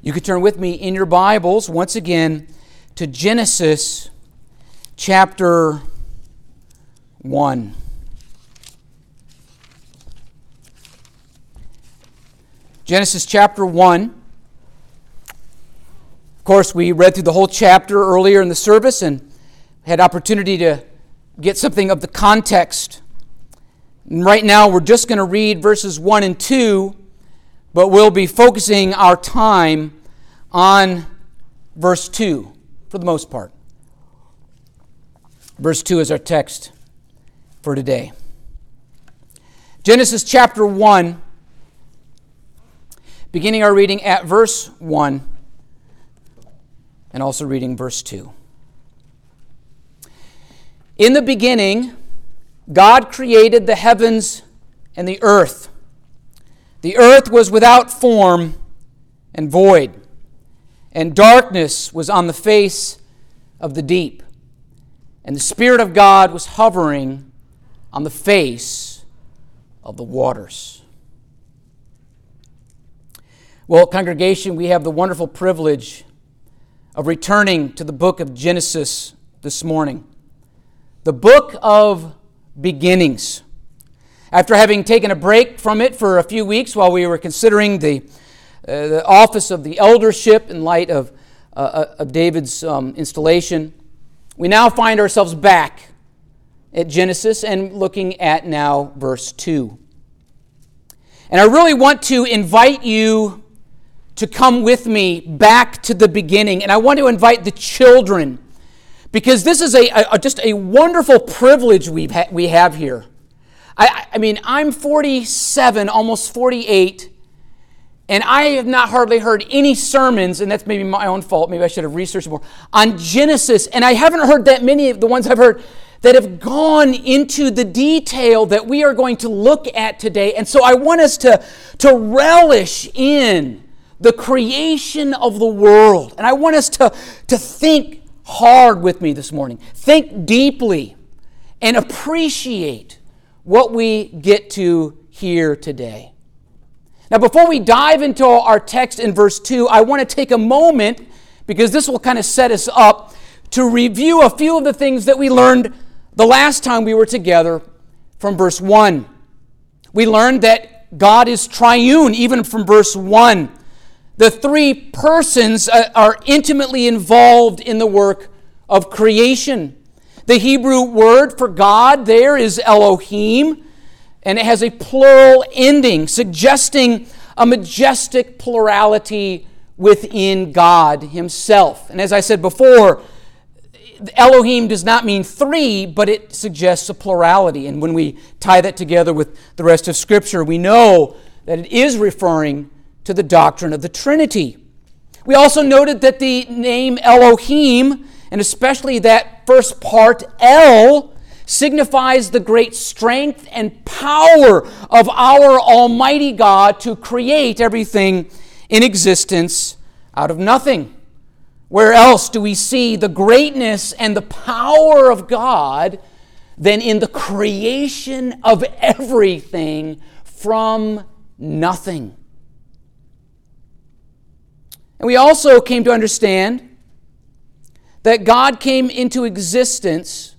You could turn with me in your Bibles once again to Genesis chapter 1. Genesis chapter 1. Of course, we read through the whole chapter earlier in the service and had opportunity to get something of the context. And right now, we're just going to read verses 1 and 2, but we'll be focusing our time on verse 2 for the most part. Verse 2 is our text for today. Genesis chapter 1, beginning our reading at verse 1 and also reading verse 2. In the beginning, God created the heavens and the earth. The earth was without form and void, and darkness was on the face of the deep. And the Spirit of God was hovering on the face of the waters. Well, congregation, we have the wonderful privilege of returning to the book of Genesis this morning. The book of beginnings. After having taken a break from it for a few weeks while we were considering the office of the eldership in light of David's installation, we now find ourselves back at Genesis and looking at now verse 2. And I really want to invite you to come with me back to the beginning. And I want to invite the children, because this is just a wonderful privilege we have here. I mean, I'm 47, almost 48, and I have not hardly heard any sermons, and that's maybe my own fault, maybe I should have researched more, on Genesis, and I haven't heard that many of the ones I've heard that have gone into the detail that we are going to look at today. And so I want us to relish in the creation of the world. And I want us to think hard with me this morning. Think deeply and appreciate what we get to hear today. Now, before we dive into our text in verse 2, I want to take a moment, because this will kind of set us up, to review a few of the things that we learned the last time we were together from verse 1. We learned that God is triune, even from verse 1. The three persons are intimately involved in the work of creation. The Hebrew word for God there is Elohim, and it has a plural ending, suggesting a majestic plurality within God Himself. And as I said before, Elohim does not mean three, but it suggests a plurality. And when we tie that together with the rest of Scripture, we know that it is referring to the doctrine of the Trinity. We also noted that the name Elohim, and especially that first part, El, signifies the great strength and power of our Almighty God to create everything in existence out of nothing. Where else do we see the greatness and the power of God than in the creation of everything from nothing? And we also came to understand that God came into existence,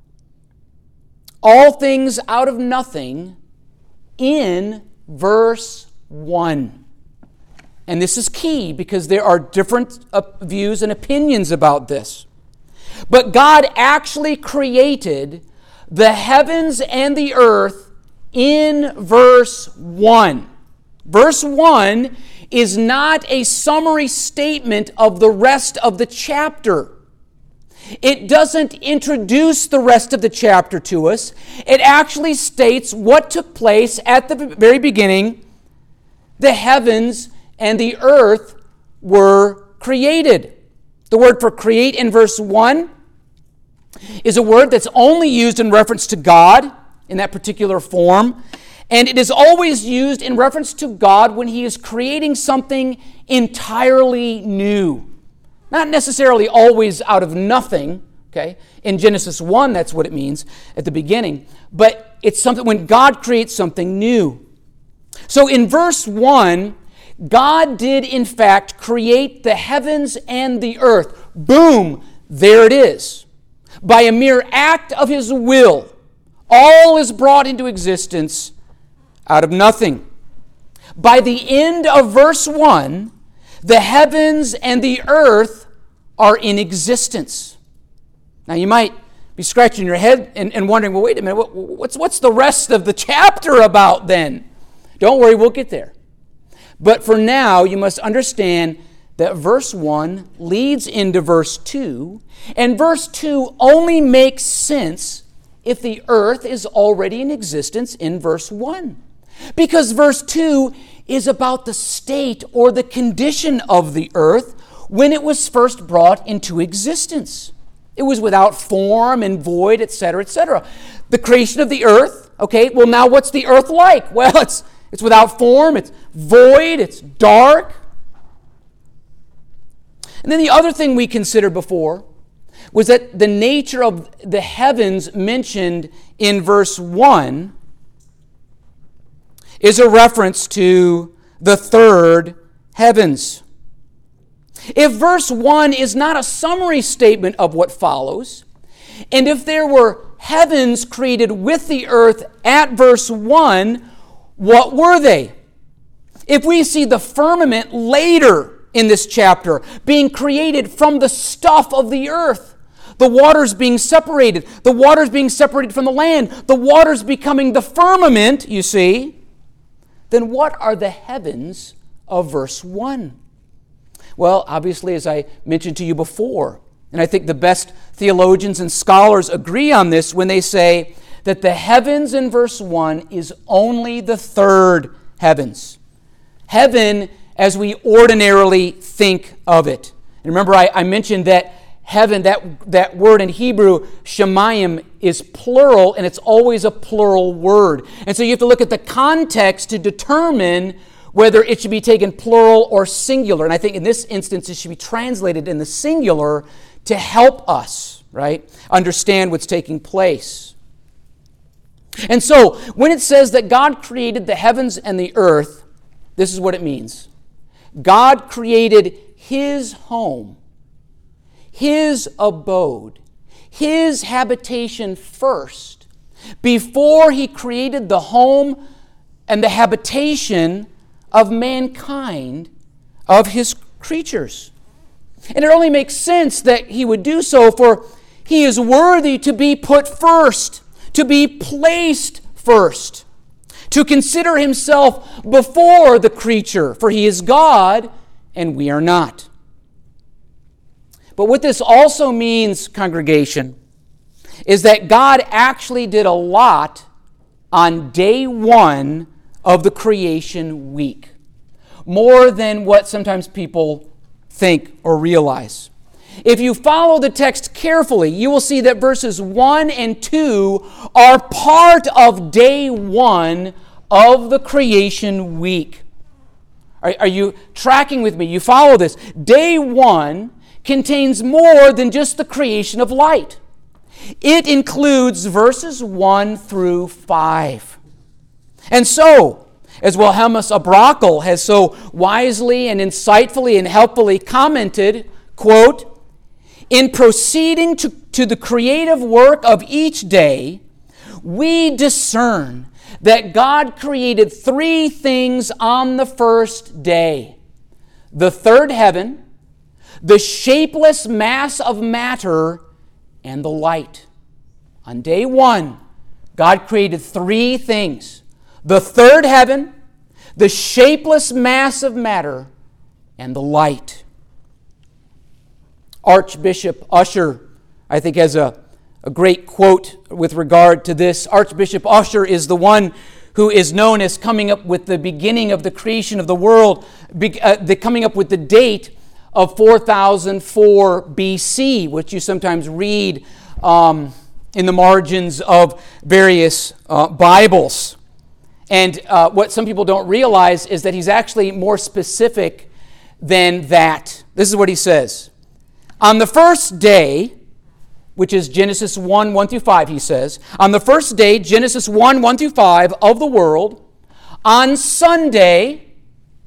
all things out of nothing, in verse 1. And this is key because there are different views and opinions about this. But God actually created the heavens and the earth in verse 1. Verse 1 is not a summary statement of the rest of the chapter. It doesn't introduce the rest of the chapter to us. It actually states what took place at the very beginning. The heavens and the earth were created. The word for create in verse 1 is a word that's only used in reference to God in that particular form. And it is always used in reference to God when He is creating something entirely new. Not necessarily always out of nothing, okay? In Genesis 1, that's what it means at the beginning. But it's something when God creates something new. So in verse 1, God did in fact create the heavens and the earth. Boom, there it is. By a mere act of his will, all is brought into existence out of nothing. By the end of verse 1, the heavens and the earth are in existence. Now you might be scratching your head and wondering, well, wait a minute, what's the rest of the chapter about then? Don't worry, we'll get there. But for now, you must understand that verse 1 leads into verse 2, and verse 2 only makes sense if the earth is already in existence in verse 1. Because verse 2 is about the state or the condition of the earth when it was first brought into existence. It was without form and void, etc., etc. The creation of the earth, okay, well now what's the earth like? Well, it's without form, it's void, it's dark. And then the other thing we considered before was that the nature of the heavens mentioned in verse 1 is a reference to the third heavens. If verse 1 is not a summary statement of what follows, and if there were heavens created with the earth at verse 1, what were they? If we see the firmament later in this chapter being created from the stuff of the earth, the waters being separated from the land, the waters becoming the firmament, you see, then what are the heavens of verse 1? Well, obviously, as I mentioned to you before, and I think the best theologians and scholars agree on this when they say that the heavens in verse 1 is only the third heavens. Heaven as we ordinarily think of it. And remember, I mentioned that heaven, that word in Hebrew, shemayim, is plural, and it's always a plural word. And so you have to look at the context to determine whether it should be taken plural or singular. And I think in this instance, it should be translated in the singular to help us, right, understand what's taking place. And so, when it says that God created the heavens and the earth, this is what it means. God created His home, His abode, His habitation first, before He created the home and the habitation of mankind, of His creatures. And it only makes sense that He would do so, for He is worthy to be put first, to be placed first, to consider Himself before the creature, for He is God and we are not. But what this also means, congregation, is that God actually did a lot on day one of the creation week, more than what sometimes people think or realize. If you follow the text carefully, you will see that verses 1 and 2 are part of day one of the creation week. Are you tracking with me? You follow this. Day one contains more than just the creation of light. It includes verses 1 through 5. And so, as Wilhelmus Abrakel has so wisely and insightfully and helpfully commented, quote, "In proceeding to the creative work of each day, we discern that God created three things on the first day: the third heaven, the shapeless mass of matter, and the light." On day one, God created three things: the third heaven, the shapeless mass of matter, and the light. Archbishop Ussher, I think, has a great quote with regard to this. Archbishop Ussher is the one who is known as coming up with the beginning of the creation of the world, coming up with the date of 4004 BC, which you sometimes read in the margins of various Bibles. And what some people don't realize is that he's actually more specific than that. This is what he says. On the first day, which is Genesis 1, 1 through 5, he says, on the first day, Genesis 1, 1 through 5, of the world, on Sunday,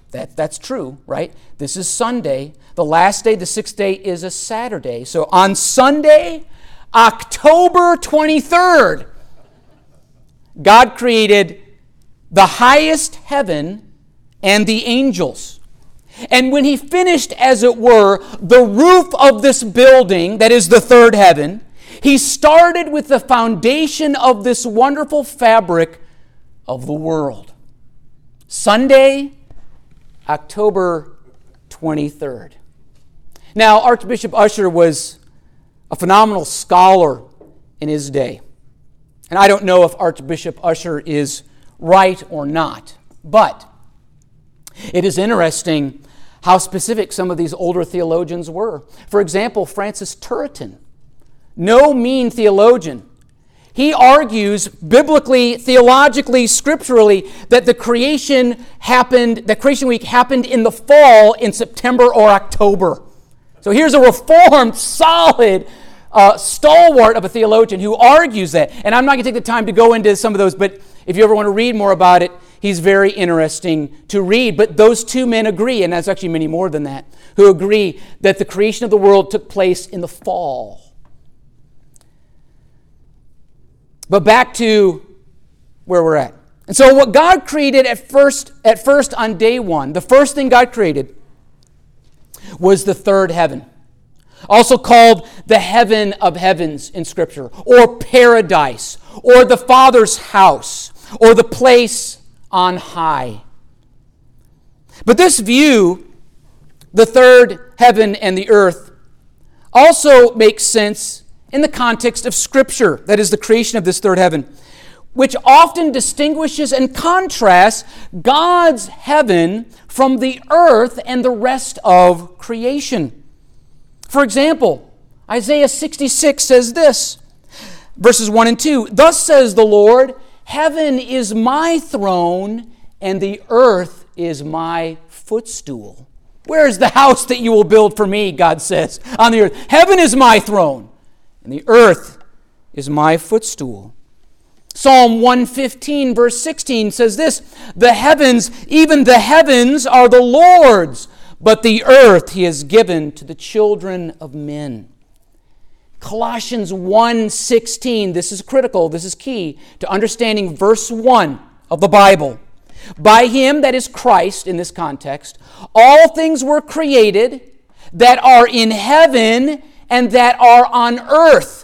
That's true, right? This is Sunday. The last day, the sixth day, is a Saturday. So on Sunday, October 23rd, God created the highest heaven and the angels. And when he finished, as it were, the roof of this building, that is the third heaven, he started with the foundation of this wonderful fabric of the world. Sunday, October 23rd. Now, Archbishop Ussher was a phenomenal scholar in his day. And I don't know if Archbishop Ussher is right or not, but it is interesting how specific some of these older theologians were. For example, Francis Turretin, no mean theologian. He argues biblically, theologically, scripturally that that Creation Week happened in the fall in September or October. So here's a reformed, solid, stalwart of a theologian who argues that. And I'm not going to take the time to go into some of those, but if you ever want to read more about it, he's very interesting to read. But those two men agree, and that's actually many more than that, who agree that the creation of the world took place in the fall. But back to where we're at. And so what God created at first on day one, the first thing God created was the third heaven, also called the heaven of heavens in Scripture, or paradise, or the Father's house, or the place on high. But this view, the third heaven and the earth, also makes sense in the context of Scripture, that is the creation of this third heaven, which often distinguishes and contrasts God's heaven from the earth and the rest of creation. For example, Isaiah 66 says this, verses 1 and 2, "Thus says the Lord, heaven is my throne, and the earth is my footstool." Where is the house that you will build for me, God says, on the earth? Heaven is my throne, and the earth is my footstool. Psalm 115, verse 16 says this, "The heavens, even the heavens, are the Lord's, but the earth he has given to the children of men." Colossians 1:16, this is critical, this is key to understanding verse 1 of the Bible. "By him," that is Christ in this context, "all things were created that are in heaven and that are on earth,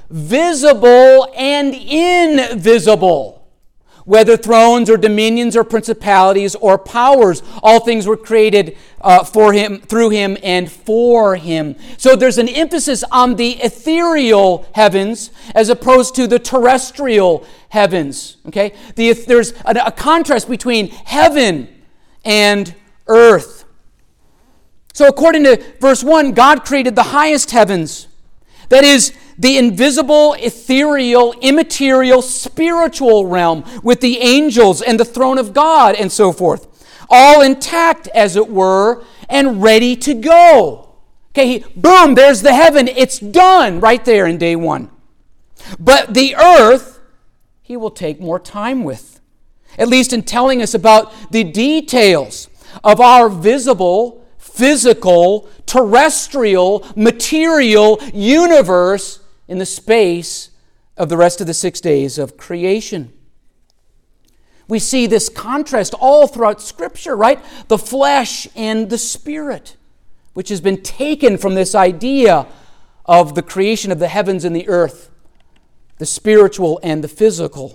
visible and invisible, whether thrones or dominions or principalities or powers. All things were created for him, through him, and for him." So there's an emphasis on the ethereal heavens as opposed to the terrestrial heavens. Okay, there's a contrast between heaven and earth. So according to verse 1, God created the highest heavens, that is, the invisible, ethereal, immaterial, spiritual realm with the angels and the throne of God and so forth, all intact, as it were, and ready to go. Okay, boom, there's the heaven. It's done right there in day one. But the earth, he will take more time with, at least in telling us about the details of our visible, physical, terrestrial, material universe in the space of the rest of the 6 days of creation. We see this contrast all throughout Scripture, right? The flesh and the spirit, which has been taken from this idea of the creation of the heavens and the earth, the spiritual and the physical.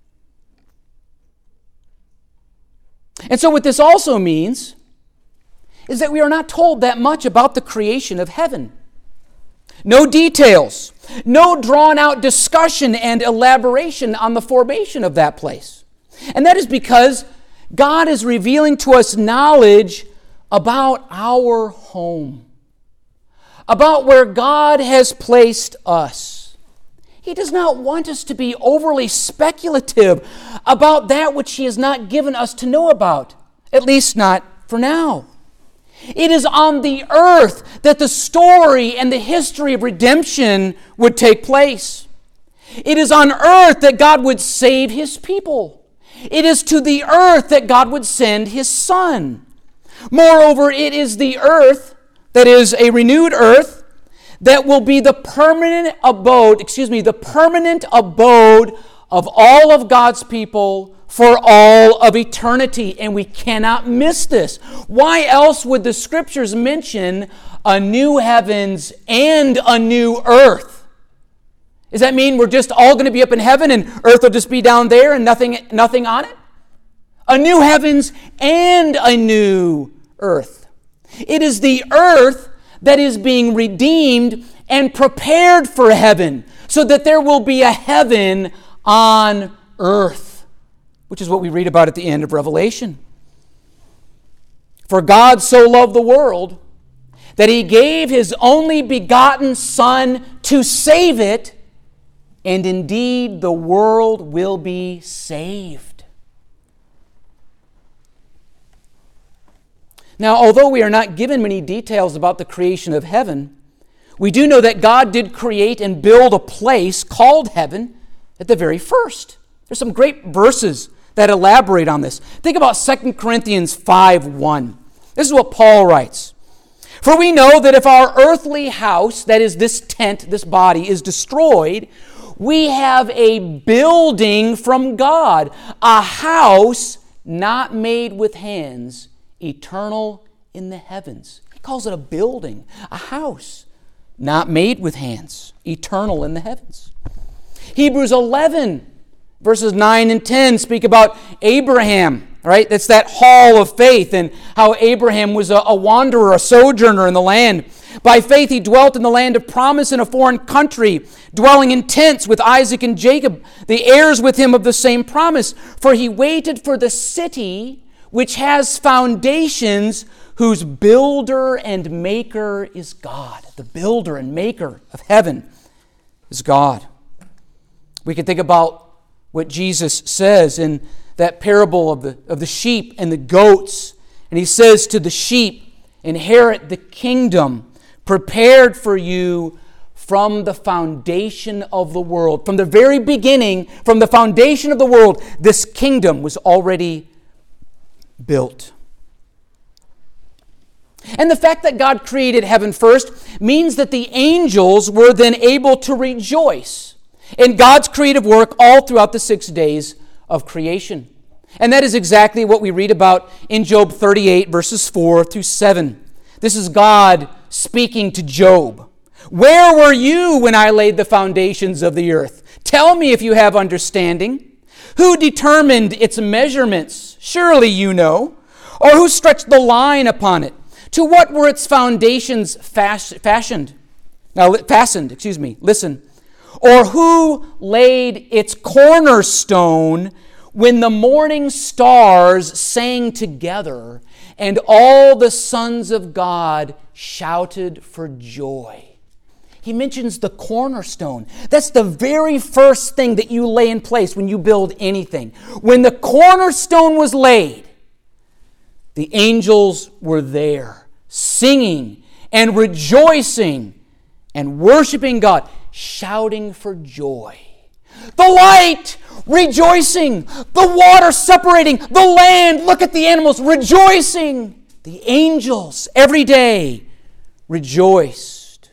And so what this also means is that we are not told that much about the creation of heaven. No details, no drawn-out discussion and elaboration on the formation of that place. And that is because God is revealing to us knowledge about our home, about where God has placed us. He does not want us to be overly speculative about that which He has not given us to know about, at least not for now. It is on the earth that the story and the history of redemption would take place. It is on earth that God would save His people. It is to the earth that God would send His Son. Moreover, it is the earth, that is a renewed earth, that will be the permanent abode of all of God's people for all of eternity. And we cannot miss this. Why else would the Scriptures mention a new heavens and a new earth? Does that mean we're just all going to be up in heaven and earth will just be down there and nothing on it? A new heavens and a new earth. It is the earth that is being redeemed and prepared for heaven, so that there will be a heaven on earth, which is what we read about at the end of Revelation. For God so loved the world that He gave His only begotten Son to save it, and indeed the world will be saved. Now, although we are not given many details about the creation of heaven, we do know that God did create and build a place called heaven at the very first. There's some great verses that elaborate on this. Think about 2 Corinthians 5:1. This is what Paul writes. For we know that if our earthly house, that is this tent, this body, is destroyed, we have a building from God, a house not made with hands, eternal in the heavens. He calls it a building, a house not made with hands, eternal in the heavens. Hebrews 11, verses 9 and 10 speak about Abraham, right? That's that hall of faith, and how Abraham was a wanderer, a sojourner in the land. By faith he dwelt in the land of promise in a foreign country, dwelling in tents with Isaac and Jacob, the heirs with him of the same promise. For he waited for the city which has foundations, whose builder and maker is God. The builder and maker of heaven is God. We can think about what Jesus says in that parable of the sheep and the goats. And He says to the sheep, inherit the kingdom prepared for you from the foundation of the world. From the very beginning, from the foundation of the world, this kingdom was already built. And the fact that God created heaven first means that the angels were then able to rejoice in God's creative work all throughout the 6 days of creation. And that is exactly what we read about in Job 38, verses 4 through 7. This is God speaking to Job. Where were you when I laid the foundations of the earth? Tell me if you have understanding. Who determined its measurements? Surely you know. Or who stretched the line upon it? To what were its foundations fastened? Listen. Or who laid its cornerstone when the morning stars sang together and all the sons of God shouted for joy? He mentions the cornerstone. That's the very first thing that you lay in place when you build anything. When the cornerstone was laid, the angels were there, singing and rejoicing and worshiping God, shouting for joy. The light, rejoicing. The water separating. The land, look at the animals, rejoicing. The angels, every day, rejoiced.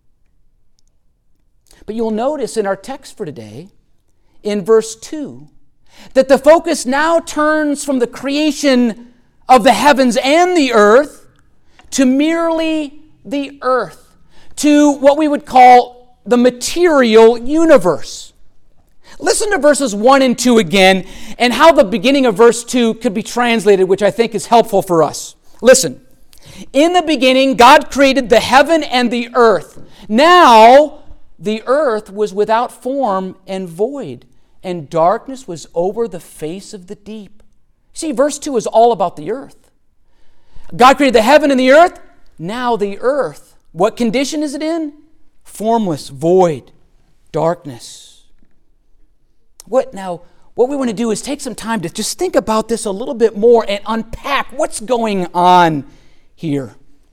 But you'll notice in our text for today, in verse 2, that the focus now turns from the creation of the heavens and the earth to merely the earth, to what we would call the material universe. Listen to verses 1 and 2 again, and how the beginning of verse 2 could be translated, which I think is helpful for us. Listen. In the beginning, God created the heaven and the earth. Now, the earth was without form and void, and darkness was over the face of the deep. See, verse 2 is all about the earth. God created the heaven and the earth. Now the earth, what condition is it in? Formless, void, darkness. What we want to do is take some time to just think about this a little bit more and unpack what's going on here.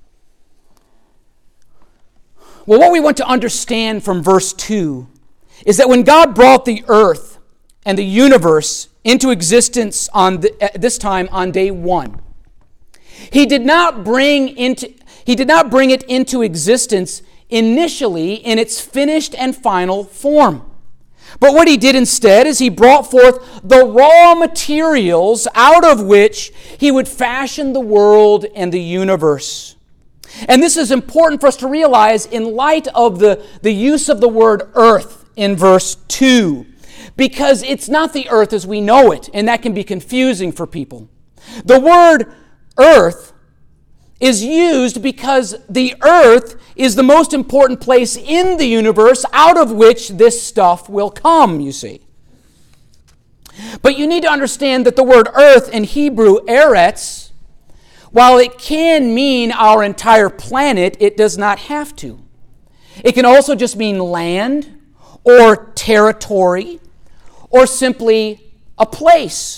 Well, what we want to understand from verse 2 is that when God brought the earth and the universe into existence this time on day 1, He did not bring it into existence initially in its finished and final form. But what he did instead is he brought forth the raw materials out of which he would fashion the world and the universe. And this is important for us to realize in light of the use of the word earth in verse 2, because it's not the earth as we know it, and that can be confusing for people. The word earth is used because the earth is the most important place in the universe out of which this stuff will come, you see. But you need to understand that the word earth in Hebrew, eretz, while it can mean our entire planet, it does not have to. It can also just mean land or territory or simply a place.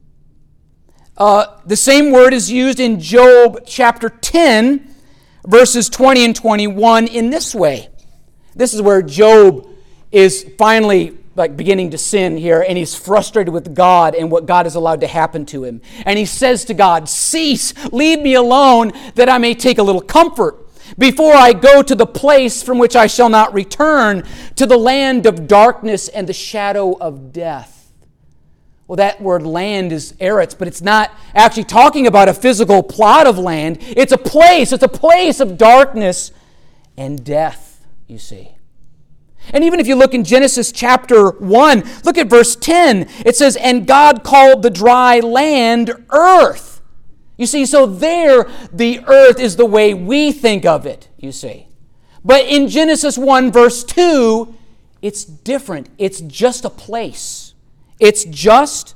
The same word is used in Job chapter 10, verses 20 and 21 in this way. This is where Job is finally beginning to sin here, and he's frustrated with God and what God has allowed to happen to him. And he says to God, "Cease, leave me alone, that I may take a little comfort, before I go to the place from which I shall not return, to the land of darkness and the shadow of death." Well, that word land is eretz, but it's not actually talking about a physical plot of land. It's a place of darkness and death, you see. And even if you look in Genesis chapter 1, look at verse 10. It says, "And God called the dry land earth." You see, so there the earth is the way we think of it, you see. But in Genesis 1 verse 2, it's different. It's just a place. It's just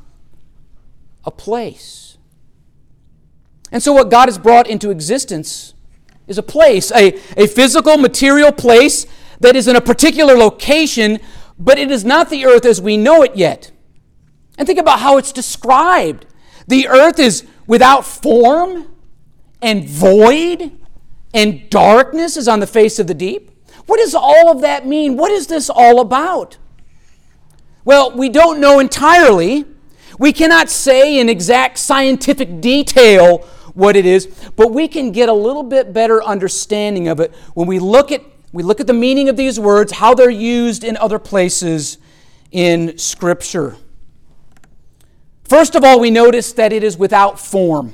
a place. And so what God has brought into existence is a place, a physical, material place that is in a particular location, but it is not the earth as we know it yet. And think about how it's described. The earth is without form and void, and darkness is on the face of the deep. What does all of that mean? What is this all about? Well, we don't know entirely. We cannot say in exact scientific detail what it is, but we can get a little bit better understanding of it when we look at the meaning of these words, how they're used in other places in Scripture. First of all, we notice that it is without form.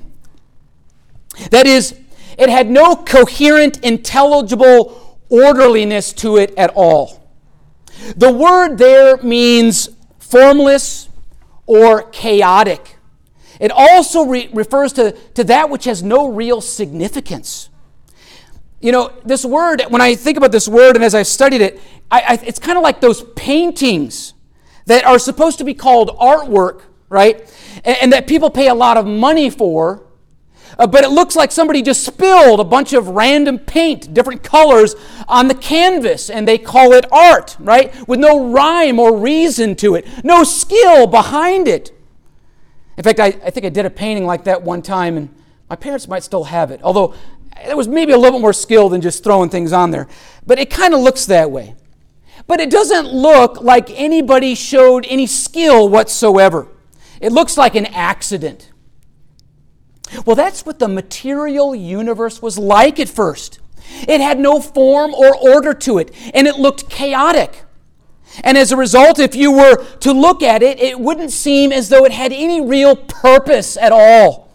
That is, it had no coherent, intelligible orderliness to it at all. The word there means formless or chaotic. It also refers to that which has no real significance. You know, this word, when I think about this word and as I've studied it, it's kind of like those paintings that are supposed to be called artwork, right? And that people pay a lot of money for. But it looks like somebody just spilled a bunch of random paint, different colors, on the canvas, and they call it art, right? With no rhyme or reason to it, no skill behind it. In fact, I think I did a painting like that one time, and my parents might still have it, although there was maybe a little bit more skill than just throwing things on there. But it kind of looks that way. But it doesn't look like anybody showed any skill whatsoever. It looks like an accident. Well, that's what the material universe was like at first. It had no form or order to it, and it looked chaotic. And as a result, if you were to look at it, it wouldn't seem as though it had any real purpose at all.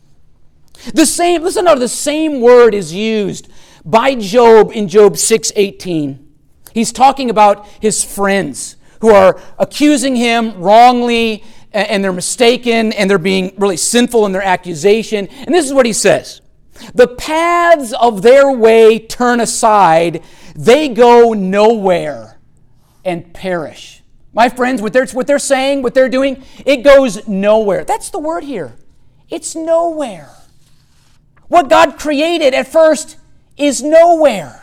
Listen to the same word is used by Job in Job 6:18. He's talking about his friends who are accusing him wrongly, and they're mistaken, and they're being really sinful in their accusation. And this is what he says: "The paths of their way turn aside, they go nowhere and perish." My friends, what they're saying, what they're doing, it goes nowhere. That's the word here. It's nowhere. What God created at first is nowhere.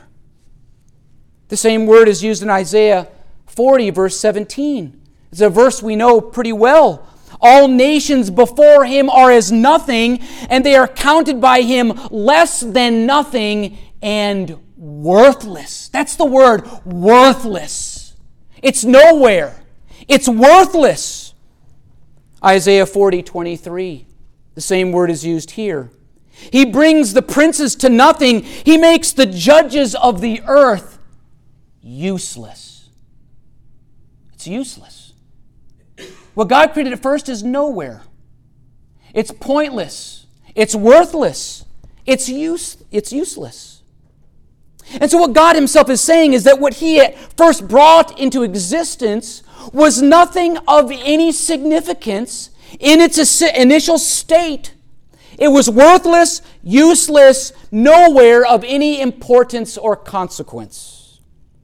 The same word is used in Isaiah 40, verse 17. It's a verse we know pretty well. "All nations before him are as nothing, and they are counted by him less than nothing and worthless." That's the word, worthless. It's nowhere. It's worthless. Isaiah 40:23. The same word is used here. He brings the princes to nothing. He makes the judges of the earth useless. It's useless. What God created at first is nowhere. It's pointless. It's worthless. It's useless. And so what God himself is saying is that what he at first brought into existence was nothing of any significance in its initial state. It was worthless, useless, nowhere of any importance or consequence.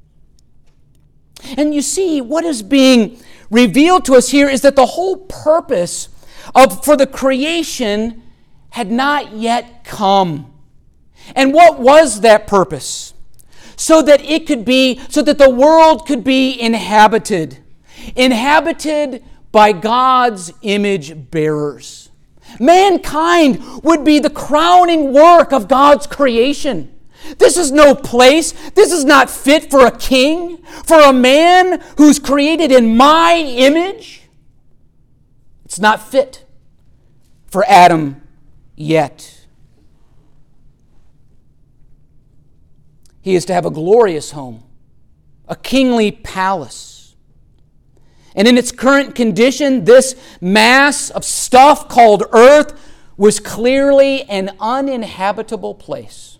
And you see, what is being revealed to us here is that the whole purpose for the creation had not yet come. And what was that purpose? So that the world could be inhabited by God's image bearers. Mankind would be the crowning work of God's creation. This is no place. This is not fit for a king, for a man who's created in my image. It's not fit for Adam yet. He is to have a glorious home, a kingly palace. And in its current condition, this mass of stuff called earth was clearly an uninhabitable place.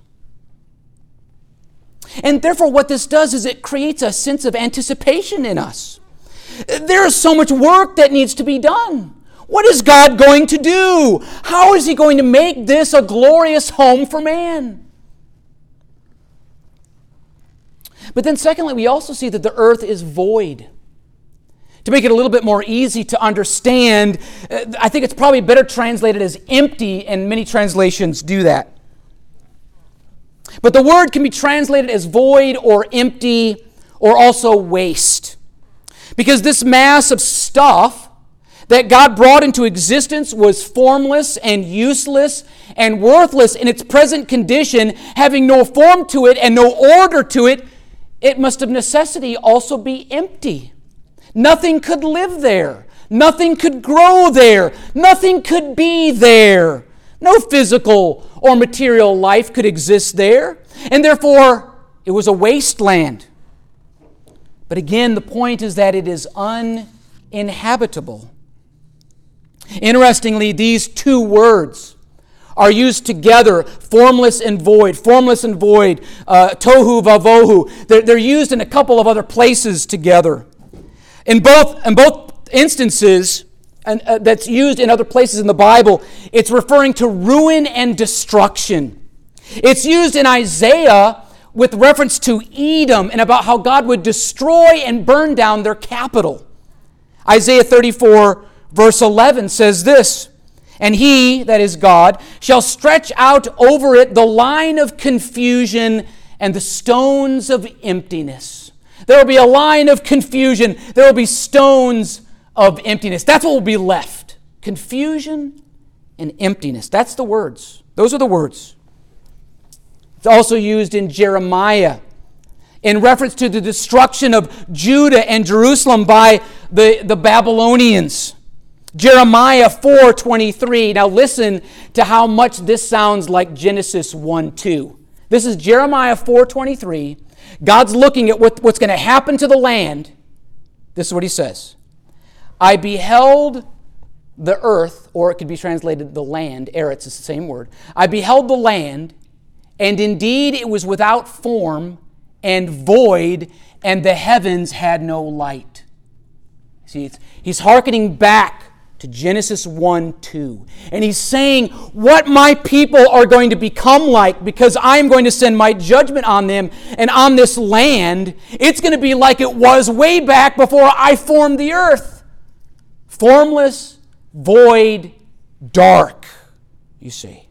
And therefore what this does is it creates a sense of anticipation in us. There is so much work that needs to be done. What is God going to do? How is he going to make this a glorious home for man? But then secondly, we also see that the earth is void. To make it a little bit more easy to understand, I think it's probably better translated as empty, and many translations do that. But the word can be translated as void or empty or also waste. Because this mass of stuff that God brought into existence was formless and useless and worthless in its present condition, having no form to it and no order to it, it must of necessity also be empty. Nothing could live there. Nothing could grow there. Nothing could be there. No physical or material life could exist there. And therefore, it was a wasteland. But again, the point is that it is uninhabitable. Interestingly, these two words are used together, formless and void, tohu vavohu. They're used in a couple of other places together. In both instances, and that's used in other places in the Bible, it's referring to ruin and destruction. It's used in Isaiah with reference to Edom and about how God would destroy and burn down their capital. Isaiah 34 verse 11 says this, "And he," that is God, "shall stretch out over it the line of confusion and the stones of emptiness." There will be a line of confusion. There will be stones of emptiness. That's what will be left. Confusion and emptiness. That's the words. Those are the words. It's also used in Jeremiah in reference to the destruction of Judah and Jerusalem by the Babylonians. Jeremiah 4:23. Now listen to how much this sounds like Genesis 1:2. This is Jeremiah 4:23. God's looking at what's going to happen to the land. This is what he says. "I beheld the earth," or it could be translated the land. Eretz is the same word. "I beheld the land, and indeed it was without form and void, and the heavens had no light." See, he's hearkening back to Genesis 1:2. And he's saying what my people are going to become like, because I'm going to send my judgment on them and on this land. It's going to be like it was way back before I formed the earth. Formless, void, dark, you see.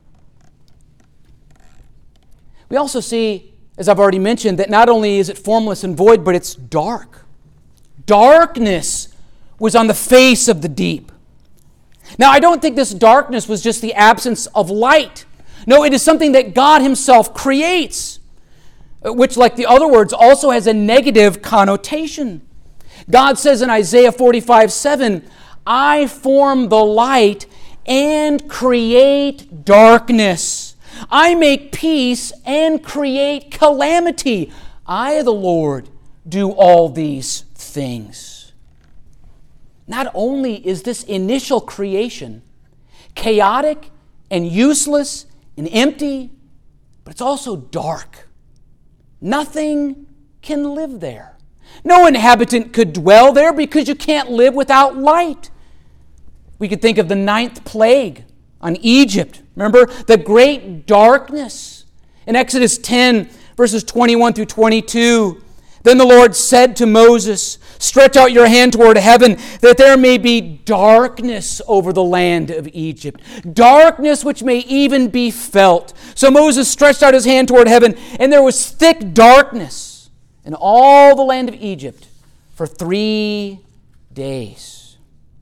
We also see, as I've already mentioned, that not only is it formless and void, but it's dark. Darkness was on the face of the deep. Now, I don't think this darkness was just the absence of light. No, it is something that God himself creates, which, like the other words, also has a negative connotation. God says in Isaiah 45:7, "I form the light and create darkness. I make peace and create calamity. I, the Lord, do all these things. Not only is this initial creation chaotic and useless and empty, but it's also dark. Nothing can live there. No inhabitant could dwell there because you can't live without light. We could think of the 9th plague on Egypt. Remember the great darkness. In Exodus 10, verses 21 through 22, then the Lord said to Moses, stretch out your hand toward heaven, that there may be darkness over the land of Egypt, darkness which may even be felt. So Moses stretched out his hand toward heaven, and there was thick darkness in all the land of Egypt for 3 days.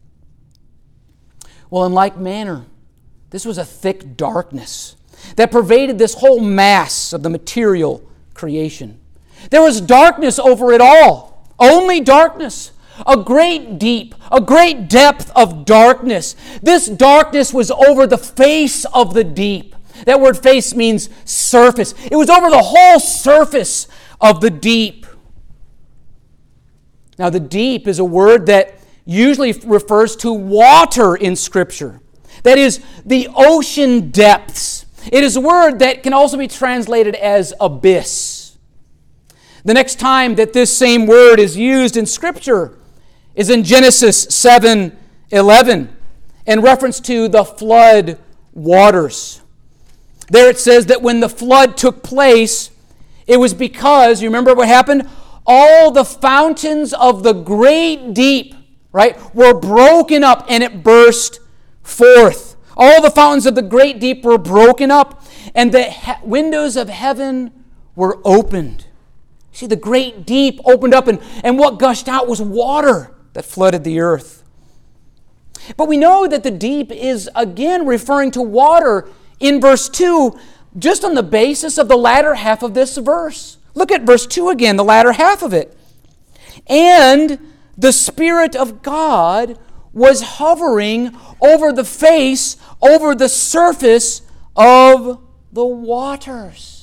Well, in like manner, this was a thick darkness that pervaded this whole mass of the material creation. There was darkness over it all, only darkness, a great deep, a great depth of darkness. This darkness was over the face of the deep. That word face means surface. It was over the whole surface of the deep. Now, the deep is a word that usually refers to water in Scripture. That is, the ocean depths. It is a word that can also be translated as abyss. The next time that this same word is used in Scripture is in Genesis 7:11, in reference to the flood waters. There it says that when the flood took place, it was because, you remember what happened? All the fountains of the great deep, right, were broken up and it burst forth. All the fountains of the great deep were broken up and the windows of heaven were opened. See, the great deep opened up and what gushed out was water that flooded the earth. But we know that the deep is again referring to water in verse 2 just on the basis of the latter half of this verse. Look at verse 2 again, the latter half of it. And the Spirit of God was hovering over the face, over the surface of the waters.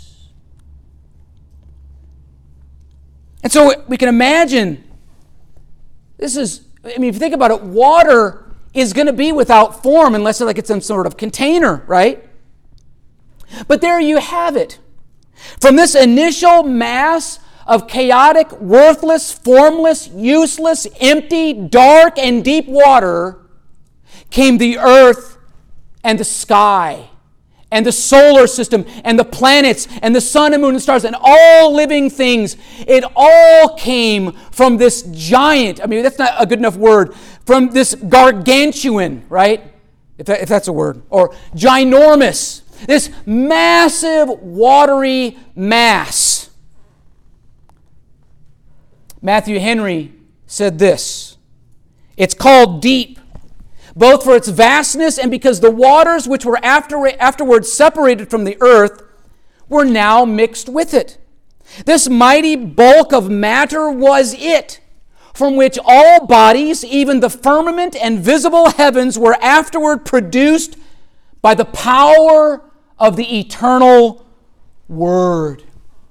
And so we can imagine, if you think about it, water is going to be without form unless it's some sort of container, right? But there you have it. From this initial mass of chaotic, worthless, formless, useless, empty, dark, and deep water came the earth and the sky and the solar system and the planets and the sun and moon and stars and all living things. It all came from this giant, that's not a good enough word, from this gargantuan, right? If that's a word, or ginormous, this massive watery mass. Matthew Henry said this, it's called deep, both for its vastness and because the waters which were afterwards separated from the earth were now mixed with it. This mighty bulk of matter was it, from which all bodies, even the firmament and visible heavens, were afterward produced by the power of the eternal Word.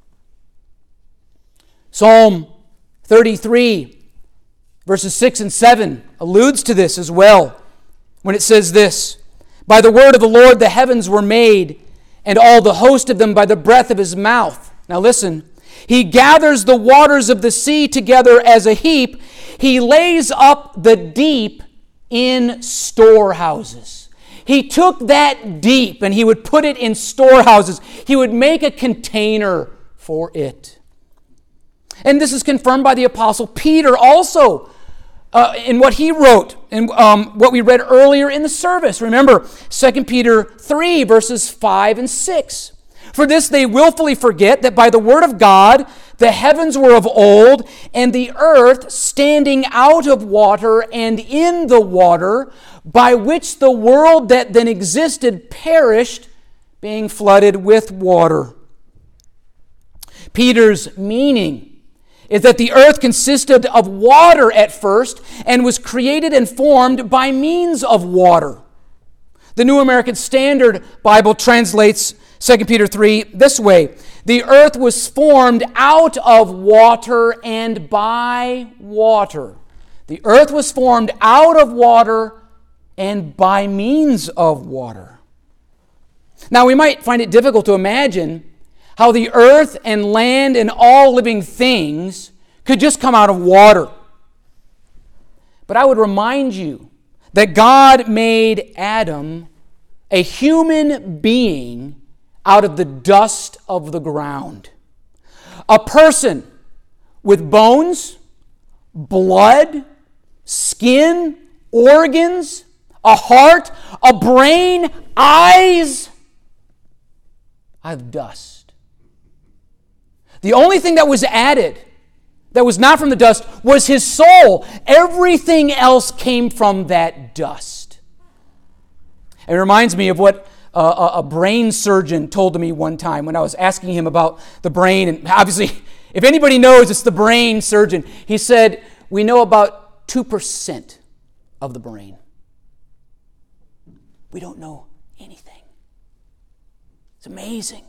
Psalm 33, verses 6 and 7 alludes to this as well, when it says this, by the word of the Lord the heavens were made, and all the host of them by the breath of his mouth. Now listen, he gathers the waters of the sea together as a heap. He lays up the deep in storehouses. He took that deep and he would put it in storehouses. He would make a container for it. And this is confirmed by the Apostle Peter also in what he wrote, and what we read earlier in the service. Remember, 2 Peter 3, verses 5 and 6. For this they willfully forget that by the word of God the heavens were of old, and the earth standing out of water and in the water, by which the world that then existed perished, being flooded with water. Peter's meaning is that the earth consisted of water at first and was created and formed by means of water. The New American Standard Bible translates 2 Peter 3 this way: the earth was formed out of water and by water. The earth was formed out of water and by means of water. Now, we might find it difficult to imagine how the earth and land and all living things could just come out of water. But I would remind you that God made Adam a human being out of the dust of the ground. A person with bones, blood, skin, organs, a heart, a brain, eyes, out of dust. The only thing that was added that was not from the dust was his soul. Everything else came from that dust. It reminds me of what a brain surgeon told me one time when I was asking him about the brain. And obviously, if anybody knows, it's the brain surgeon. He said, we know about 2% of the brain. We don't know anything. It's amazing.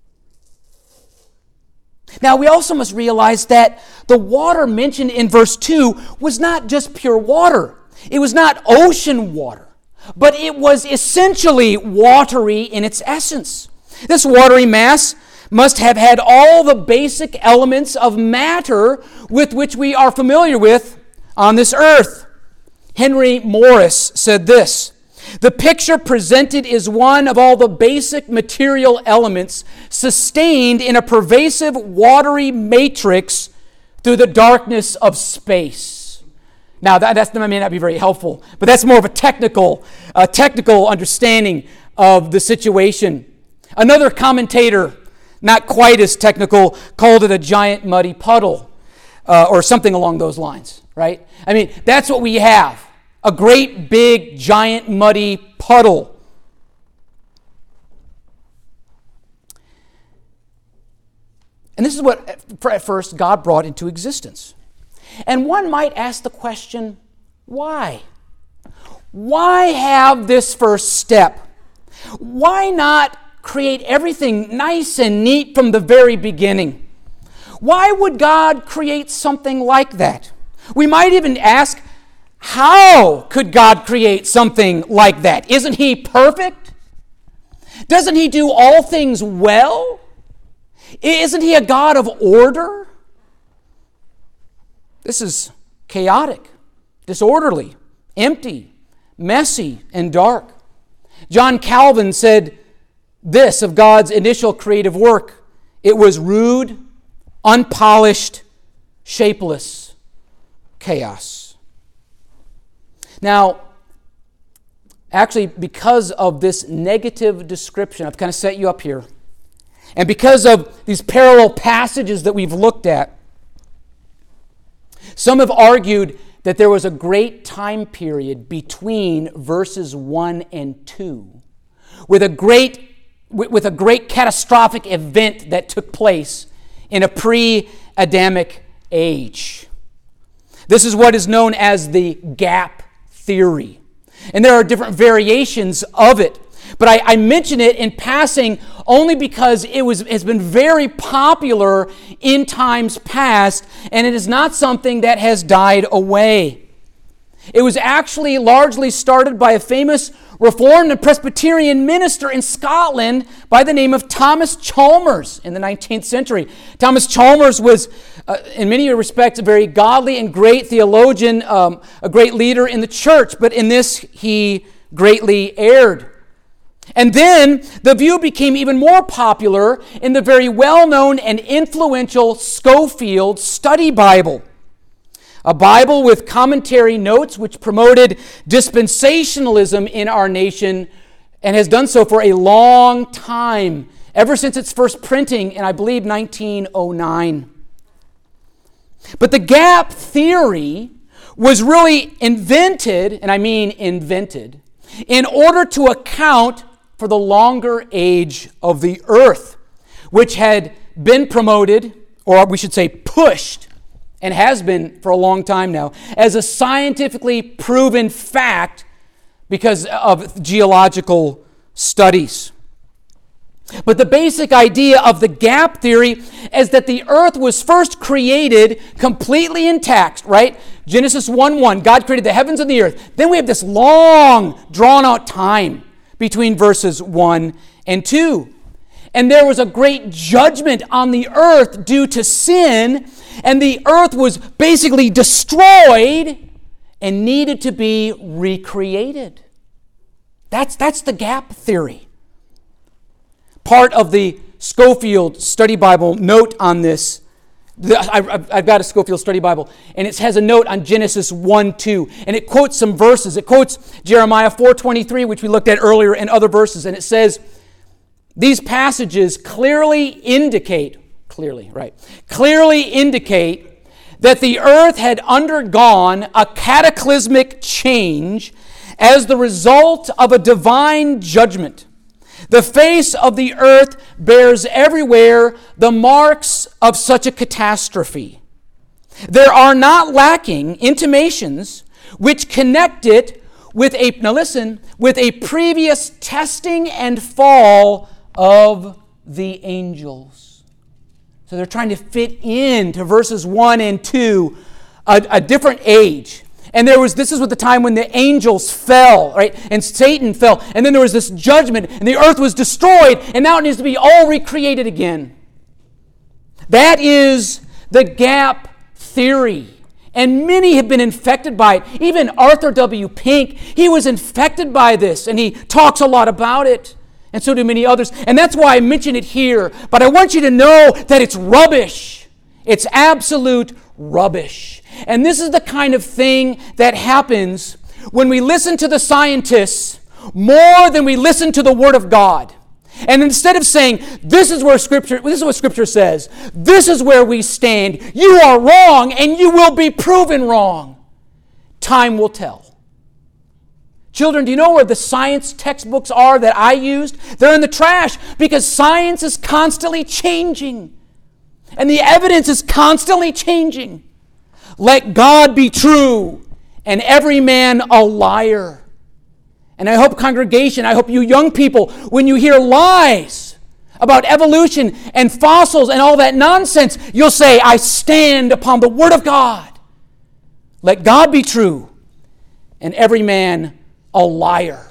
Now, we also must realize that the water mentioned in verse 2 was not just pure water. It was not ocean water, but it was essentially watery in its essence. This watery mass must have had all the basic elements of matter with which we are familiar with on this earth. Henry Morris said this: the picture presented is one of all the basic material elements sustained in a pervasive watery matrix through the darkness of space. Now, that may not be very helpful, but that's more of a technical understanding of the situation. Another commentator, not quite as technical, called it a giant muddy puddle, or something along those lines, right? I mean, that's what we have. A great big giant muddy puddle. And this is what at first God brought into existence. And one might ask the question, why? Why have this first step? Why not create everything nice and neat from the very beginning? Why would God create something like that? We might even ask, how could God create something like that? Isn't He perfect? Doesn't He do all things well? Isn't He a God of order? This is chaotic, disorderly, empty, messy, and dark. John Calvin said this of God's initial creative work: it was rude, unpolished, shapeless chaos. Now, actually, because of this negative description, I've kind of set you up here, and because of these parallel passages that we've looked at, some have argued that there was a great time period between verses 1 and 2 with a great catastrophic event that took place in a pre-Adamic age. This is what is known as the gap theory. And there are different variations of it. But I mention it in passing only because it's been very popular in times past, and it is not something that has died away. It was actually largely started by a famous Reformed and Presbyterian minister in Scotland by the name of Thomas Chalmers in the 19th century. Thomas Chalmers was, in many respects, a very godly and great theologian, a great leader in the church, but in this he greatly erred. And then the view became even more popular in the very well-known and influential Scofield Study Bible, a Bible with commentary notes which promoted dispensationalism in our nation and has done so for a long time, ever since its first printing in, I believe, 1909. But the gap theory was really invented, and I mean invented, in order to account for the longer age of the earth, which had been promoted, or we should say pushed, and has been for a long time now, as a scientifically proven fact because of geological studies. But the basic idea of the gap theory is that the earth was first created completely intact, right? Genesis 1:1, God created the heavens and the earth. Then we have this long, drawn-out time between verses 1 and 2. And there was a great judgment on the earth due to sin, and the earth was basically destroyed and needed to be recreated. That's the gap theory. Part of the Scofield Study Bible note on this, I've got a Scofield Study Bible, and it has a note on Genesis 1:2, and it quotes some verses. It quotes Jeremiah 4:23, which we looked at earlier, and other verses, and it says, these passages clearly indicate that the earth had undergone a cataclysmic change as the result of a divine judgment. The face of the earth bears everywhere the marks of such a catastrophe. There are not lacking intimations which connect it with a previous testing and fall of the angels. So they're trying to fit into verses 1 and 2 a different age. And this is what the time when the angels fell, right? And Satan fell. And then there was this judgment, and the earth was destroyed, and now it needs to be all recreated again. That is the gap theory. And many have been infected by it. Even Arthur W. Pink, he was infected by this, and he talks a lot about it. And so do many others. And that's why I mention it here. But I want you to know that it's rubbish. It's absolute rubbish. And this is the kind of thing that happens when we listen to the scientists more than we listen to the Word of God. And instead of saying, this is what Scripture says, this is where we stand, you are wrong and you will be proven wrong, time will tell. Children, do you know where the science textbooks are that I used? They're in the trash because science is constantly changing. And the evidence is constantly changing. Let God be true and every man a liar. And I hope, congregation, I hope you young people, when you hear lies about evolution and fossils and all that nonsense, you'll say, I stand upon the Word of God. Let God be true and every man a liar.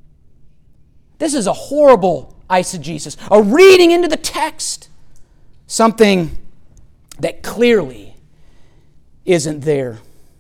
This is a horrible eisegesis, a reading into the text, something that clearly isn't there.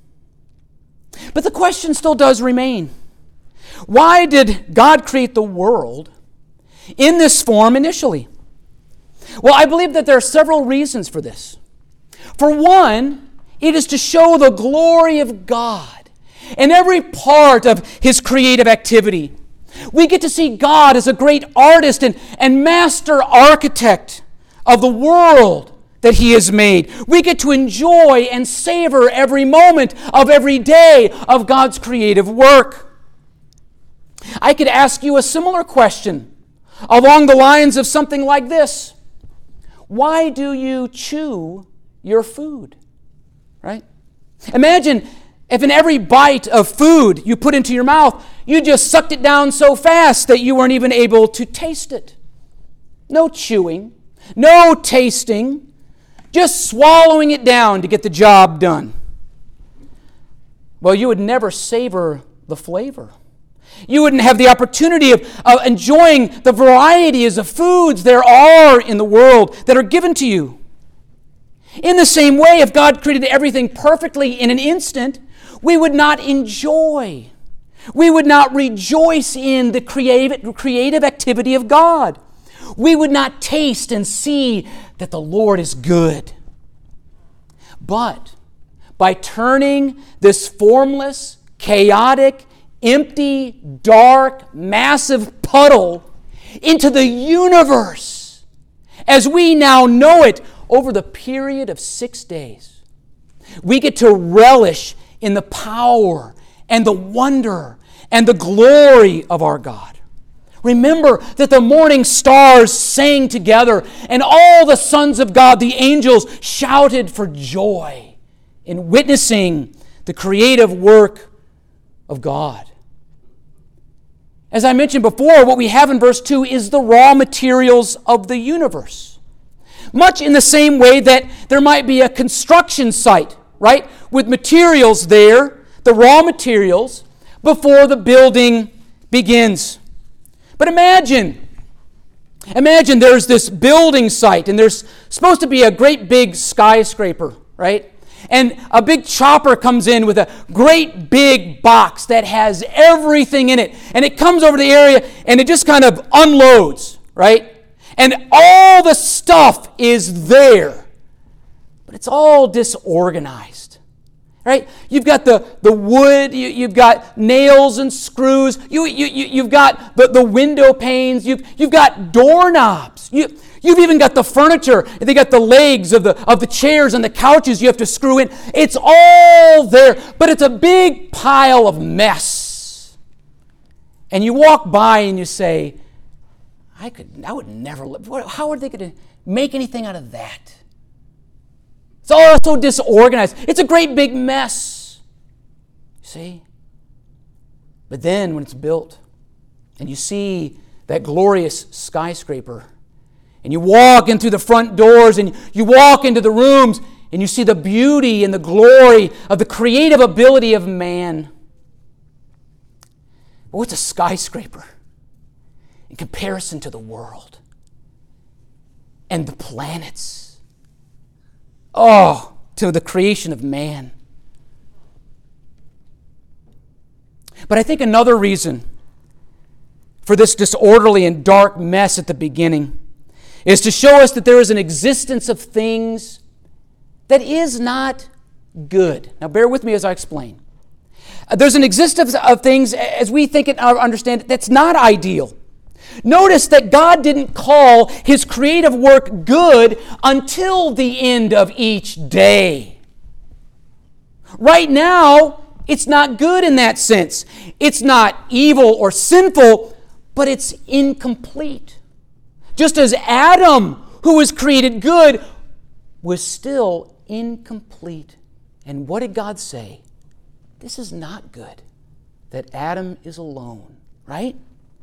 But the question still does remain. Why did God create the world in this form initially? Well, I believe that there are several reasons for this. For one, it is to show the glory of God in every part of His creative activity. We get to see God as a great artist and master architect of the world that He has made. We get to enjoy and savor every moment of every day of God's creative work. I could ask you a similar question along the lines of something like this. Why do you chew your food? Right? Imagine if in every bite of food you put into your mouth, you just sucked it down so fast that you weren't even able to taste it. No chewing, no tasting, just swallowing it down to get the job done. Well, you would never savor the flavor. You wouldn't have the opportunity of enjoying the varieties of foods there are in the world that are given to you. In the same way, if God created everything perfectly in an instant, we would not enjoy. We would not rejoice in the creative activity of God. We would not taste and see that the Lord is good. But by turning this formless, chaotic, empty, dark, massive puddle into the universe as we now know it over the period of 6 days, we get to relish in the power and the wonder and the glory of our God. Remember that the morning stars sang together and all the sons of God, the angels, shouted for joy in witnessing the creative work of God. As I mentioned before, what we have in verse 2 is the raw materials of the universe. Much in the same way that there might be a construction site, right? With materials there, the raw materials, before the building begins. But imagine there's this building site, and there's supposed to be a great big skyscraper, right? And a big chopper comes in with a great big box that has everything in it. And it comes over the area and it just kind of unloads, right? And all the stuff is there. But it's all disorganized, right? You've got the wood, you've got nails and screws, you've got the window panes, you've got doorknobs, You've even got the furniture. They got the legs of the chairs and the couches you have to screw in. It's all there, but it's a big pile of mess. And you walk by and you say, I would never live. How are they going to make anything out of that? It's all so disorganized. It's a great big mess. See? But then when it's built and you see that glorious skyscraper, and you walk in through the front doors and you walk into the rooms and you see the beauty and the glory of the creative ability of man. But what's a skyscraper in comparison to the world and the planets? Oh, to the creation of man. But I think another reason for this disorderly and dark mess at the beginning is to show us that there is an existence of things that is not good. Now bear with me as I explain. There's an existence of things, as we think and understand it, that's not ideal. Notice that God didn't call His creative work good until the end of each day. Right now, it's not good in that sense. It's not evil or sinful, but it's incomplete. Just as Adam, who was created good, was still incomplete. And what did God say? This is not good, that Adam is alone, right?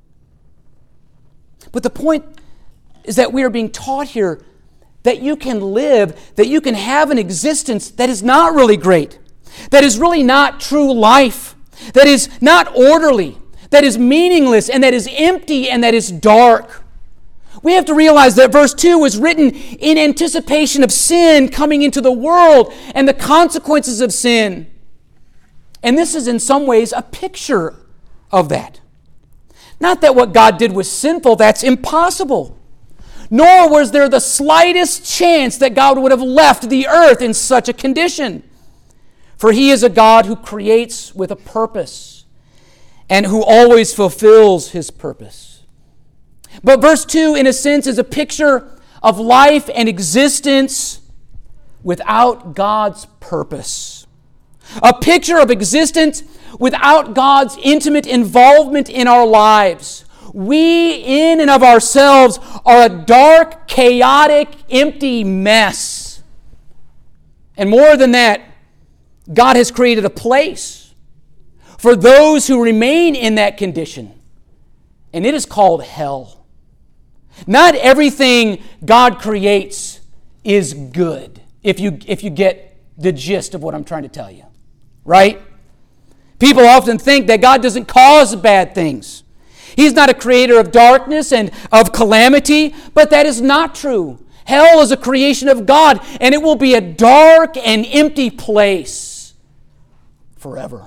But the point is that we are being taught here that you can live, that you can have an existence that is not really great, that is really not true life, that is not orderly, that is meaningless, and that is empty, and that is dark. We have to realize that verse 2 was written in anticipation of sin coming into the world and the consequences of sin. And this is in some ways a picture of that. Not that what God did was sinful, that's impossible. Nor was there the slightest chance that God would have left the earth in such a condition. For He is a God who creates with a purpose and who always fulfills His purpose. But verse 2, in a sense, is a picture of life and existence without God's purpose. A picture of existence without God's intimate involvement in our lives. We, in and of ourselves, are a dark, chaotic, empty mess. And more than that, God has created a place for those who remain in that condition. And it is called hell. Not everything God creates is good, if you get the gist of what I'm trying to tell you. Right? People often think that God doesn't cause bad things. He's not a creator of darkness and of calamity, but that is not true. Hell is a creation of God, and it will be a dark and empty place forever.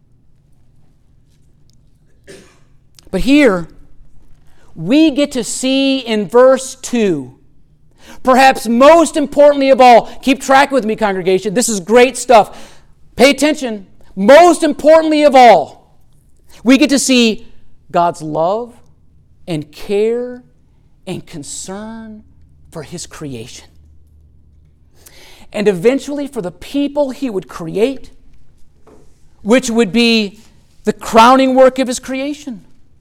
But here, we get to see in verse 2, perhaps most importantly of all, keep track with me, congregation, this is great stuff. Pay attention. Most importantly of all, we get to see God's love and care and concern for His creation. And eventually for the people He would create, which would be the crowning work of His creation.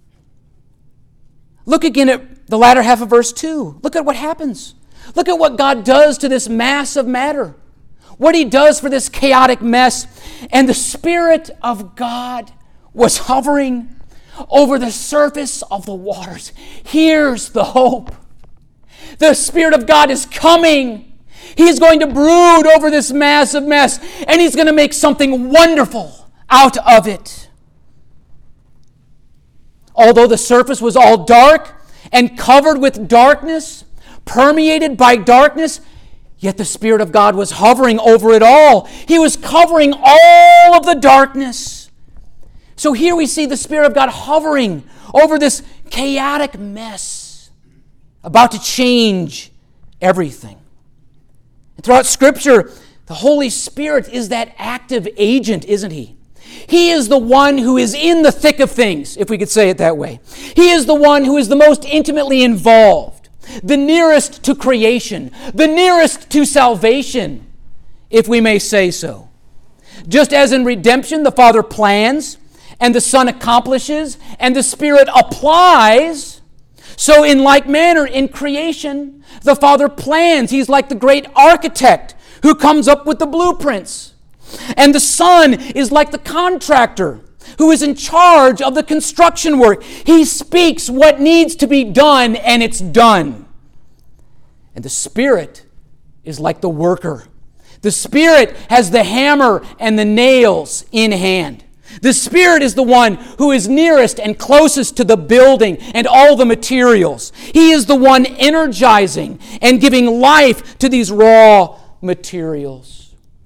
Look again at the latter half of verse 2. Look at what happens. Look at what God does to this mass of matter. What He does for this chaotic mess. And the Spirit of God was hovering over the surface of the waters. Here's the hope. The Spirit of God is coming. He's going to brood over this massive mess, and He's going to make something wonderful out of it. Although the surface was all dark and covered with darkness, permeated by darkness, yet the Spirit of God was hovering over it all. He was covering all of the darkness. So here we see the Spirit of God hovering over this chaotic mess, about to change everything. And throughout Scripture, the Holy Spirit is that active agent, isn't He? He is the one who is in the thick of things, if we could say it that way. He is the one who is the most intimately involved, the nearest to creation, the nearest to salvation, if we may say so. Just as in redemption, the Father plans, and the Son accomplishes, and the Spirit applies, so in like manner in creation, the Father plans. He's like the great architect who comes up with the blueprints. And the Son is like the contractor who is in charge of the construction work. He speaks what needs to be done, and it's done. And the Spirit is like the worker. The Spirit has the hammer and the nails in hand. The Spirit is the one who is nearest and closest to the building and all the materials. He is the one energizing and giving life to these raw materials.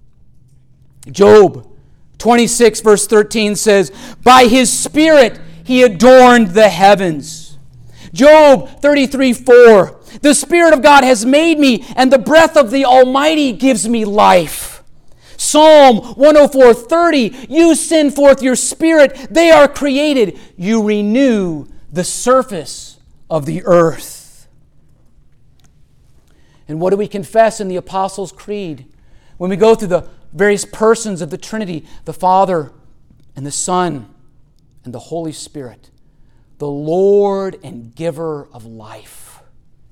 Job 26 verse 13 says, "By His Spirit He adorned the heavens." Job 33:4, "The Spirit of God has made me, and the breath of the Almighty gives me life." Psalm 104:30, "You send forth your Spirit, they are created. You renew the surface of the earth." And what do we confess in the Apostles' Creed? When we go through the various persons of the Trinity, the Father and the Son and the Holy Spirit, the Lord and giver of life.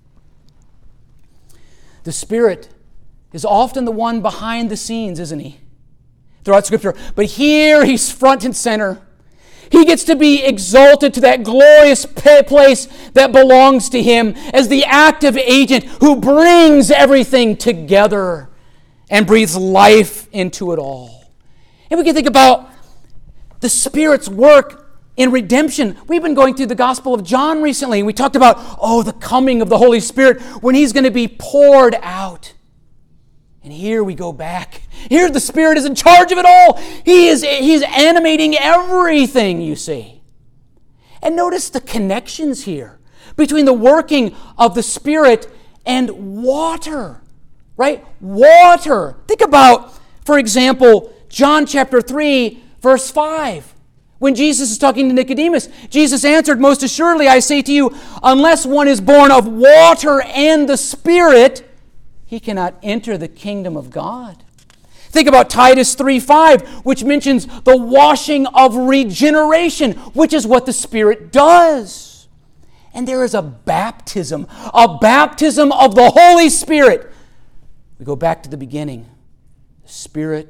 The Spirit is often the one behind the scenes, isn't He? Throughout Scripture. But here He's front and center. He gets to be exalted to that glorious place that belongs to Him as the active agent who brings everything together and breathes life into it all. And we can think about the Spirit's work in redemption. We've been going through the Gospel of John recently, and we talked about, the coming of the Holy Spirit when He's going to be poured out. And here we go back. Here the Spirit is in charge of it all. He's animating everything, you see. And notice the connections here between the working of the Spirit and water. Right? Water. Think about, for example, John chapter 3, verse 5. When Jesus is talking to Nicodemus, Jesus answered, "Most assuredly I say to you, unless one is born of water and the Spirit, he cannot enter the kingdom of God." Think about Titus 3:5, which mentions the washing of regeneration, which is what the Spirit does. And there is a baptism of the Holy Spirit. We go back to the beginning. The Spirit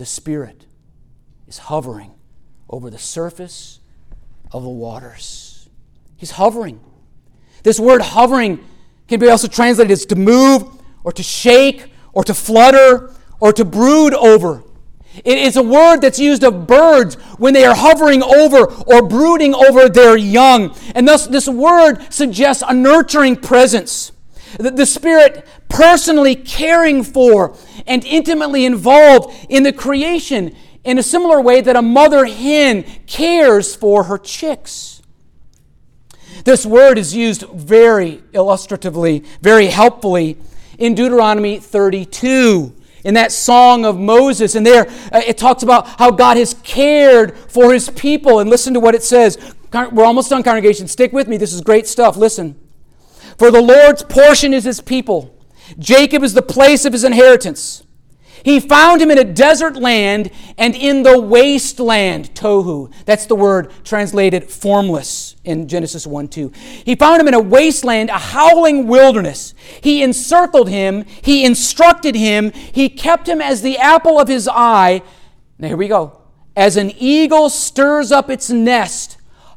is hovering over the surface of the waters. He's hovering. This word hovering can be also translated as to move or to shake or to flutter or to brood over. It is a word that's used of birds when they are hovering over or brooding over their young. And thus this word suggests a nurturing presence. The Spirit personally caring for and intimately involved in the creation in a similar way that a mother hen cares for her chicks. This word is used very illustratively, very helpfully in Deuteronomy 32, in that song of Moses. And there it talks about how God has cared for His people. And listen to what it says. We're almost done, congregation. Stick with me. This is great stuff. Listen. "For the Lord's portion is His people. Jacob is the place of His inheritance. He found him in a desert land and in the wasteland," tohu. That's the word translated formless in Genesis 1:2. He found him in a wasteland, a howling wilderness. He encircled him. He instructed him. He kept him as the apple of His eye. Now here we go. "As an eagle stirs up its nest,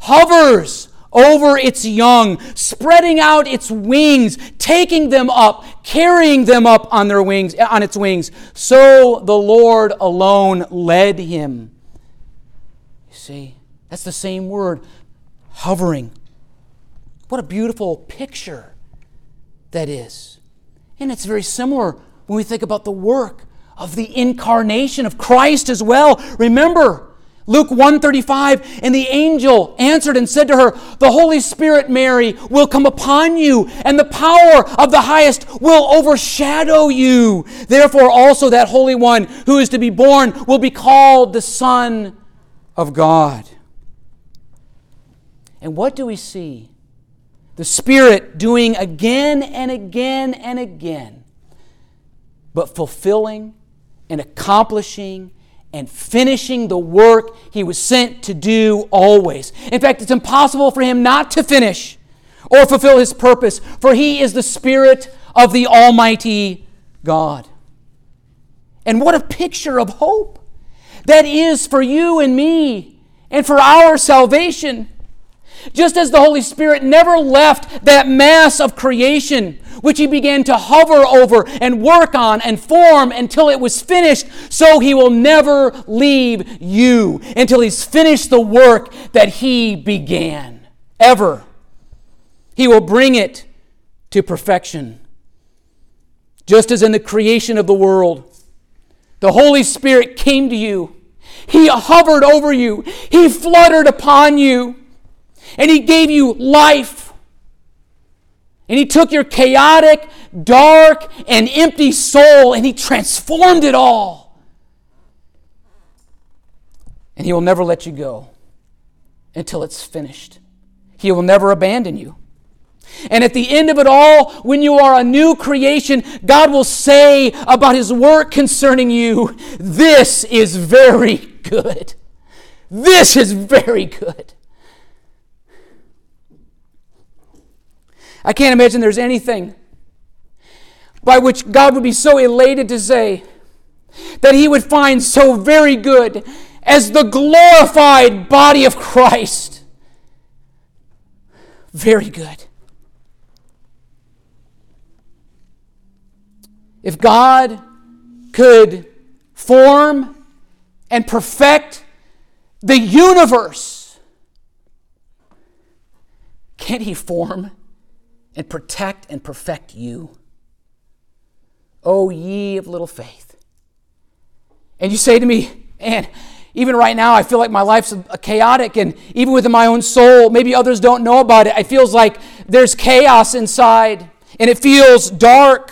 hovers over its young, spreading out its wings, taking them up, carrying them up on its wings. So the Lord alone led him. You see, that's the same word, hovering. What a beautiful picture that is. And it's very similar when we think about the work of the incarnation of Christ as well. Remember, Luke 1:35, and the angel answered and said to her, "The Holy Spirit, Mary, will come upon you, and the power of the highest will overshadow you. Therefore also that Holy One who is to be born will be called the Son of God." And what do we see? The Spirit doing again and again and again, but fulfilling and accomplishing and finishing the work He was sent to do always. In fact, it's impossible for Him not to finish or fulfill His purpose, for He is the Spirit of the Almighty God. And what a picture of hope that is for you and me and for our salvation. Just as the Holy Spirit never left that mass of creation, which He began to hover over and work on and form until it was finished, so He will never leave you until He's finished the work that He began. Ever. He will bring it to perfection. Just as in the creation of the world, the Holy Spirit came to you. He hovered over you. He fluttered upon you. And He gave you life. And He took your chaotic, dark, and empty soul and He transformed it all. And He will never let you go until it's finished. He will never abandon you. And at the end of it all, when you are a new creation, God will say about His work concerning you, "This is very good. This is very good." I can't imagine there's anything by which God would be so elated to say that He would find so very good as the glorified body of Christ. Very good. If God could form and perfect the universe, can He form and protect and perfect you? O ye of little faith. And you say to me, "And even right now I feel like my life's chaotic, and even within my own soul, maybe others don't know about it. It feels like there's chaos inside, and it feels dark.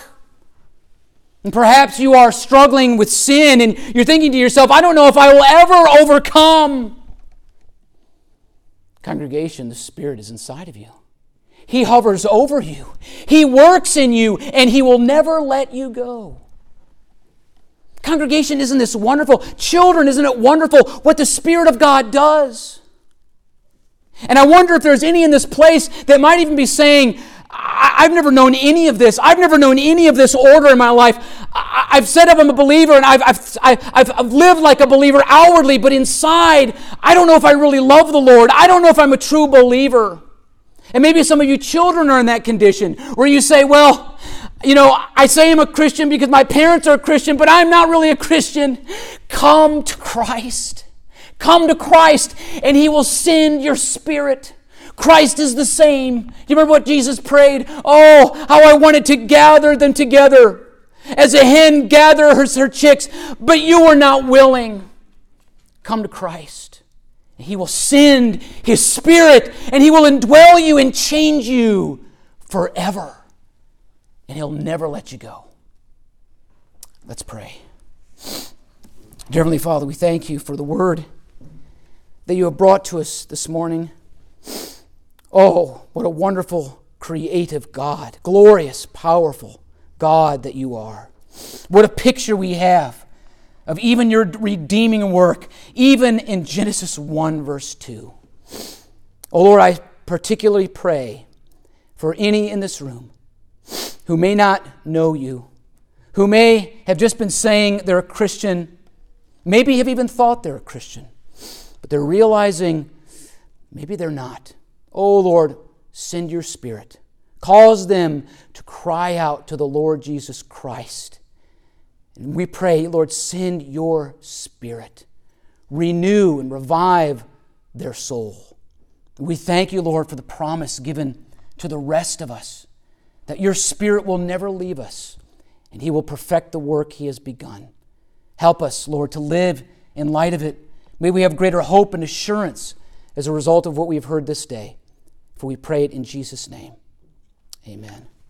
And perhaps you are struggling with sin, and you're thinking to yourself, I don't know if I will ever overcome." Congregation, the Spirit is inside of you. He hovers over you. He works in you, and He will never let you go. Congregation, isn't this wonderful? Children, isn't it wonderful what the Spirit of God does? And I wonder if there's any in this place that might even be saying, "I've never known any of this. I've never known any of this order in my life. I've said I'm a believer, and I've lived like a believer outwardly, but inside, I don't know if I really love the Lord. I don't know if I'm a true believer." And maybe some of you children are in that condition where you say, "Well, I say I'm a Christian because my parents are a Christian, but I'm not really a Christian." Come to Christ. Come to Christ, and He will send your spirit. Christ is the same. You remember what Jesus prayed? "Oh, how I wanted to gather them together as a hen gathers her chicks, but you were not willing." Come to Christ. He will send His Spirit, and He will indwell you and change you forever. And He'll never let you go. Let's pray. Dear Heavenly Father, we thank You for the Word that You have brought to us this morning. Oh, what a wonderful, creative God. Glorious, powerful God that You are. What a picture we have of even Your redeeming work, even in Genesis 1, verse 2. Oh Lord, I particularly pray for any in this room who may not know You, who may have just been saying they're a Christian, maybe have even thought they're a Christian, but they're realizing Maybe they're not. Oh, Lord, send your Spirit. Cause them to cry out to the Lord Jesus Christ. And we pray, Lord, send your Spirit. Renew and revive their soul. We thank you, Lord, for the promise given to the rest of us, that your Spirit will never leave us, and He will perfect the work He has begun. Help us, Lord, to live in light of it. May we have greater hope and assurance as a result of what we have heard this day. For we pray it in Jesus' name. Amen.